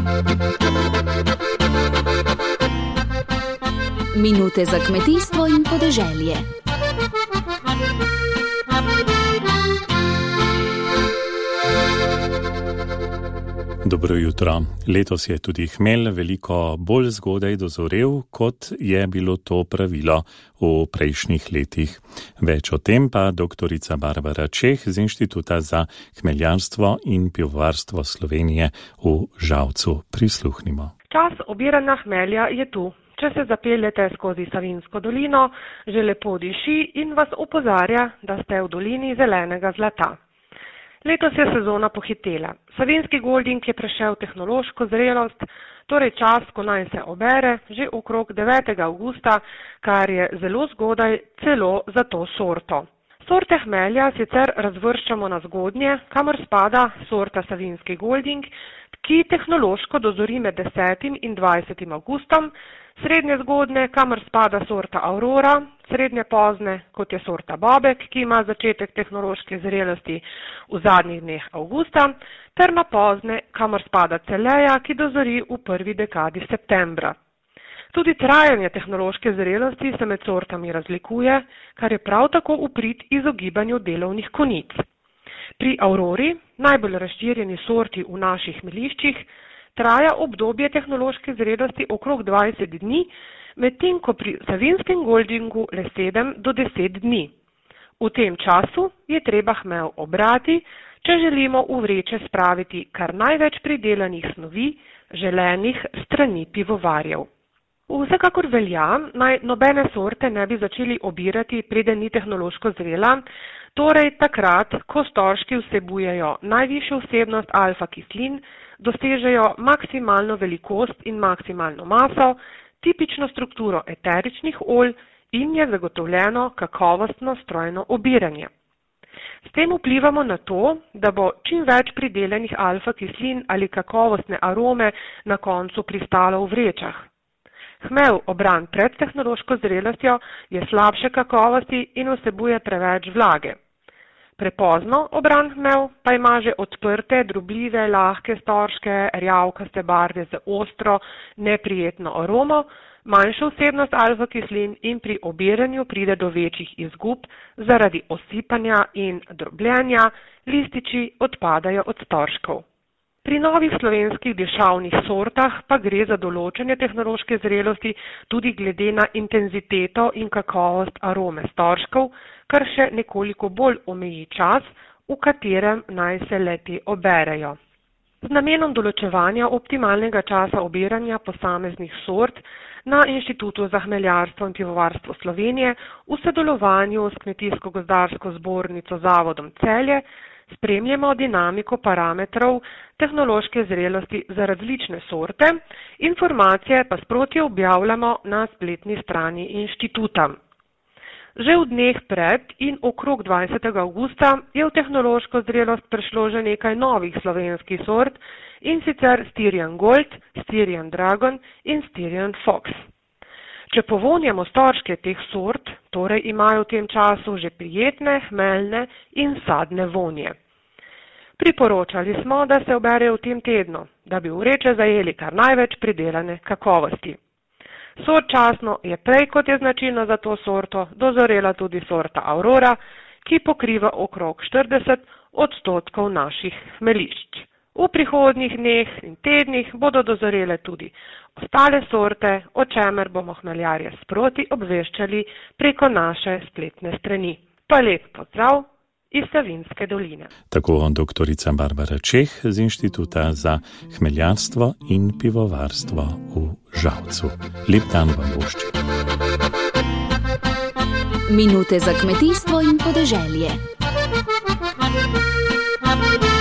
Minute za kmetijstvo in podeželje. Dobro jutro. Letos je tudi hmelj veliko bolj zgodaj dozorel, kot je bilo to pravilo v prejšnjih letih. Več o tem pa doktorica Barbara Čeh z Inštituta za hmeljarstvo in pivovarstvo Slovenije v Žalcu. Prisluhnimo. Čas obiranja hmelja je tu. Če se zapeljete skozi Savinjsko dolino, že lepo diši in vas opozarja, da ste v dolini zelenega zlata. Letos je sezona pohitela. Savinjski golding je prešel tehnološko zrelost, torej čas, ko naj se obere, že okrog 9. avgusta, kar je zelo zgodaj celo za to sorto. Sorte hmelja sicer razvrščamo na zgodnje, kamor spada sorta Savinjski golding, ki tehnološko dozori med 10. in 20. avgustom, srednje zgodne, kamor spada sorta Aurora, srednje pozne, kot je sorta Bobek, ki ima začetek tehnološke zrelosti v zadnjih dneh avgusta, ter na pozne, kamor spada Celeja, ki dozori v prvi dekadi septembra. Tudi trajanje tehnološke zrelosti se med sortami razlikuje, kar je prav tako v prid izogibanju delovnih konic. Pri Aurori, najbolj razširjeni sorti v naših hmeljiščih, traja obdobje tehnološke zrelosti okrog 20 dni, medtem ko pri Savinjskem goldingu le 7 do 10 dni. V tem času je treba hmelj obrati, če želimo v vreče spraviti kar največ pridelanih snovi, želenih strani pivovarjev. Vsekakor velja, naj nobene sorte ne bi začeli obirati, preden ni tehnološko zrela, torej takrat, ko storžki vsebujejo najvišjo vsebnost alfa kislin, dosežejo maksimalno velikost in maksimalno maso, tipično strukturo eteričnih olj in je zagotovljeno kakovostno strojno obiranje. S tem vplivamo na to, da bo čim več pridelanih alfa kislin ali kakovostne arome na koncu pristalo v vrečah. Hmelj obran pred tehnološko zrelostjo je slabše kakovosti in vsebuje preveč vlage. Prepozno obran hmelj pa ima že odprte, drobljive, lahke storžke, rjavkaste barve z ostro, neprijetno aromo, manjšo vsebnost alfa kislin in pri obiranju pride do večjih izgub zaradi osipanja in drobljenja, lističi odpadajo od storžkov. Pri novih slovenskih dišavnih sortah pa gre za določanje tehnološke zrelosti tudi glede na intenziteto in kakovost arome storžkov, kar še nekoliko bolj omeji čas, v katerem naj se le-te oberejo. Z namenom določevanja optimalnega časa obiranja posameznih sort na Inštitutu za hmeljarstvo in pivovarstvo Slovenije v sodelovanju s Kmetijsko-gozdarsko zbornico Zavodom Celje spremljamo dinamiko parametrov tehnološke zrelosti za različne sorte, informacije pa sproti objavljamo na spletni strani inštituta. Že v dneh pred in okrog 20. avgusta je v tehnološko zrelost prišlo že nekaj novih slovenskih sort, in sicer Styrian Gold, Styrian Dragon in Styrian Fox. Če povonjamo storžke teh sort, torej imajo v tem času že prijetne, hmeljne in sadne vonje. Priporočali smo, da se oberejo v tem tednu, da bi v vreče zajeli kar največ pridelane kakovosti. Sočasno je prej, kot je značilno za to sorto, dozorela tudi sorta Aurora, ki pokriva okrog 40% naših hmeljišč. V prihodnjih dneh in tednih bodo dozorele tudi ostale sorte, o čemer bomo hmeljarje sproti obveščali preko naše spletne strani. Pa lep pozdrav iz Savinjske doline. Tako doktorica Barbara Čeh z Inštituta za hmeljarstvo in pivovarstvo v Žalcu. Lep dan vam vošči. Minute za kmetijstvo in podeželje.